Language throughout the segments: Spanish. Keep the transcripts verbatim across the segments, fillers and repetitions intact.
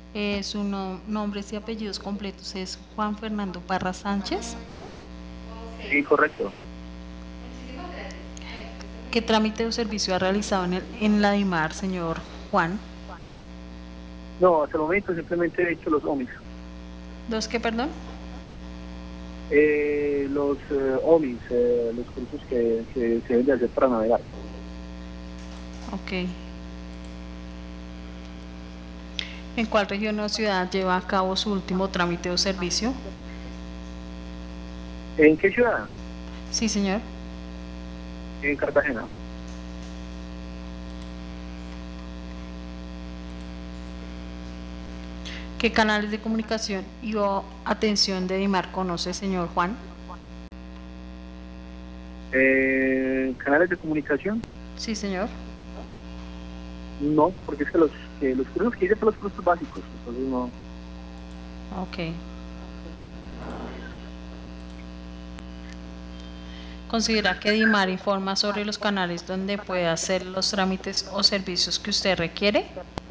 Eh, su no- nombre y apellidos completos es Juan Fernando Parra Sánchez. Sí, correcto. ¿Qué trámite o servicio ha realizado en, el, en la DIMAR, señor Juan? No, hasta el momento simplemente he hecho los O M I S. ¿Dos qué, perdón? Eh, los eh, O M I S, eh, los cursos que, que se deben de hacer para navegar. Ok. ¿En cuál región o ciudad lleva a cabo su último trámite o servicio? ¿En qué ciudad? Sí, señor. En Cartagena. ¿Qué canales de comunicación y o atención de DIMAR conoce, señor Juan? Eh, ¿Canales de comunicación? Sí, señor. No, porque es que los, que los cursos que hice fueron los cursos básicos, entonces no. Ok. ¿Considera que DIMAR informa sobre los canales donde puede hacer los trámites o servicios que usted requiere?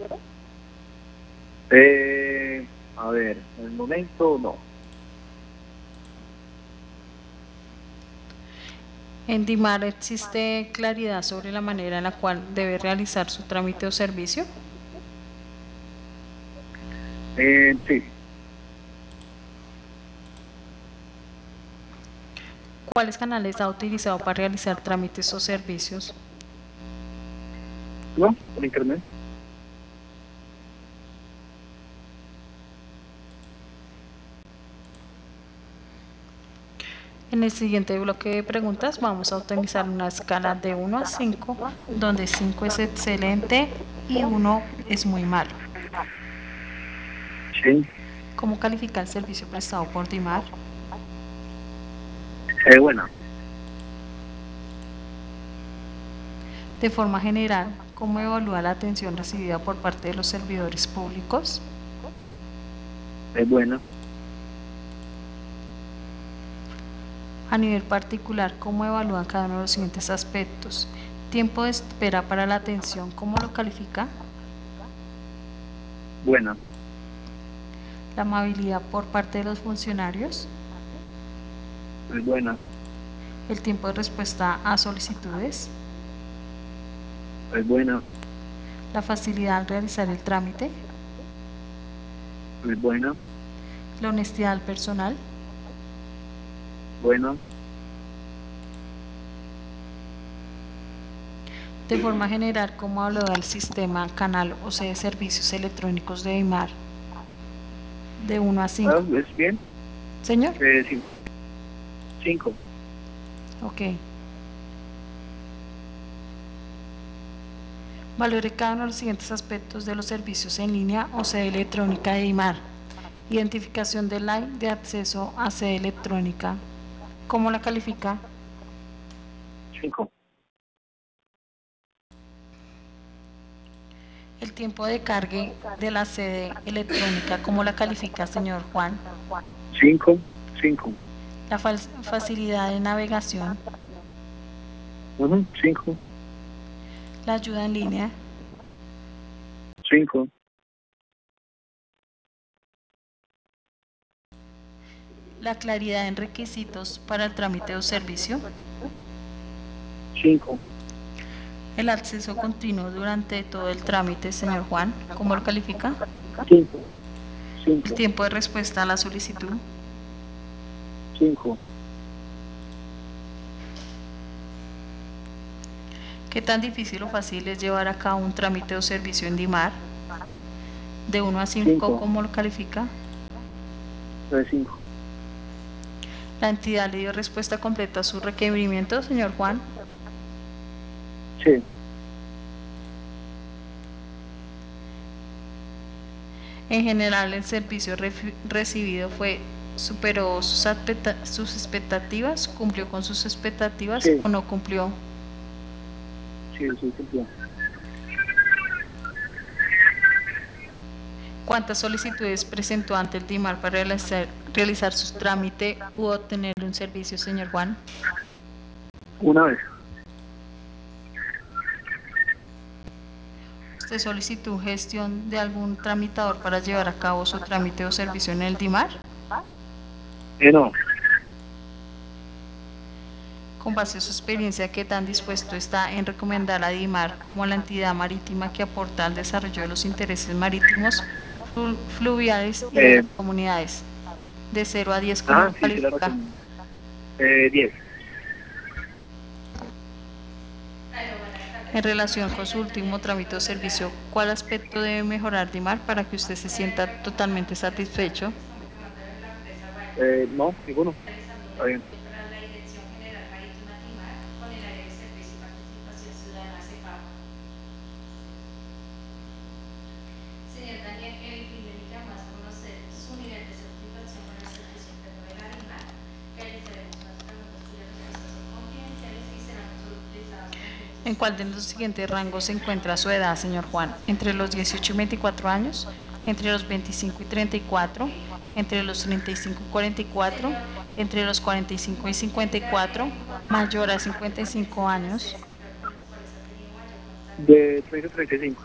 Eh, a ver, en el momento no. ¿En DIMAR existe claridad sobre la manera en la cual debe realizar su trámite o servicio? Eh, sí, ¿Cuáles canales ha utilizado para realizar trámites o servicios? ¿no? Por internet. En el siguiente bloque de preguntas vamos a utilizar una escala de uno a cinco, donde cinco es excelente y uno es muy malo. Sí. ¿Cómo califica el servicio prestado por DIMAR? Eh, buena, De forma general, ¿cómo evalúa la atención recibida por parte de los servidores públicos? es buena, A nivel particular, ¿cómo evalúa cada uno de los siguientes aspectos? Tiempo de espera para la atención, ¿cómo lo califica? buena, La amabilidad por parte de los funcionarios, es buena, el tiempo de respuesta a solicitudes, es buena, la facilidad al realizar el trámite, es buena, la honestidad del personal, buena. de forma general, ¿cómo evalúa el sistema, canal o sede de servicios electrónicos de DIMAR de uno a Ah, cinco? ¿es bien? Señor, Eh, sí, cinco. ok. Valore cada uno de los siguientes aspectos de los servicios en línea o sede electrónica de DIMAR. Identificación de line de acceso a sede electrónica. ¿Cómo la califica? Cinco. El tiempo de cargue de la sede electrónica. ¿Cómo la califica, señor Juan? Cinco. Cinco. La facilidad de navegación. Ujú, cinco. La ayuda en línea. Cinco. La claridad en requisitos para el trámite o servicio. Cinco. El acceso continuo durante todo el trámite, señor Juan. ¿Cómo lo califica? Cinco. El Cinco. tiempo de respuesta a la solicitud. Cinco. ¿Qué tan difícil o fácil es llevar a cabo un trámite o servicio en DIMAR? De uno a cinco, Cinco. ¿cómo lo califica? Eh, cinco. La entidad le dio respuesta completa a su requerimiento, señor Juan. Sí. En general, el servicio recibido fue superó sus, sus expectativas, cumplió con sus expectativas Sí. o no cumplió. Sí, sí, cumplió. ¿Cuántas solicitudes presentó ante el DIMAR para realizar, realizar su trámite u obtener un servicio, señor Juan? Una vez. ¿Usted solicitó gestión de algún tramitador para llevar a cabo su trámite o servicio en el DIMAR? Eh, no. Con base a su experiencia, ¿qué tan dispuesto está en recomendar a DIMAR como la entidad marítima que aporta al desarrollo de los intereses marítimos, flu- fluviales y de Eh, las comunidades? De cero a diez, ¿cómo ah, lo sí, sí, la califica? recomiendo. Eh, diez. En relación con su último trámite o servicio, ¿cuál aspecto debe mejorar DIMAR para que usted se sienta totalmente satisfecho? Eh, no, ninguno. Está bien. ¿En cuál de los siguientes rangos se encuentra su edad, señor Juan? ¿Entre los dieciocho y veinticuatro años? ¿Entre los veinticinco y treinta y cuatro? ¿Entre los treinta y cinco y cuarenta y cuatro? ¿Entre los cuarenta y cinco y cincuenta y cuatro? ¿Mayor a cincuenta y cinco años? De treinta a treinta y cinco.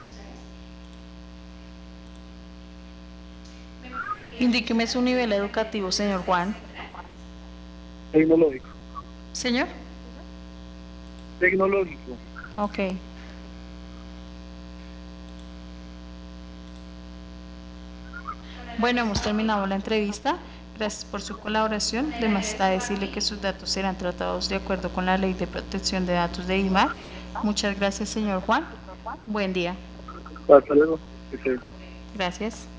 Indíqueme su nivel educativo, señor Juan. Tecnológico. ¿Señor? Tecnológico. Ok. Bueno, hemos terminado la entrevista. Gracias por su colaboración. Además está decirle que sus datos serán tratados de acuerdo con la Ley de Protección de Datos de DIMAR. Muchas gracias, señor Juan. Buen día. Hasta luego. Que esté bien. Gracias.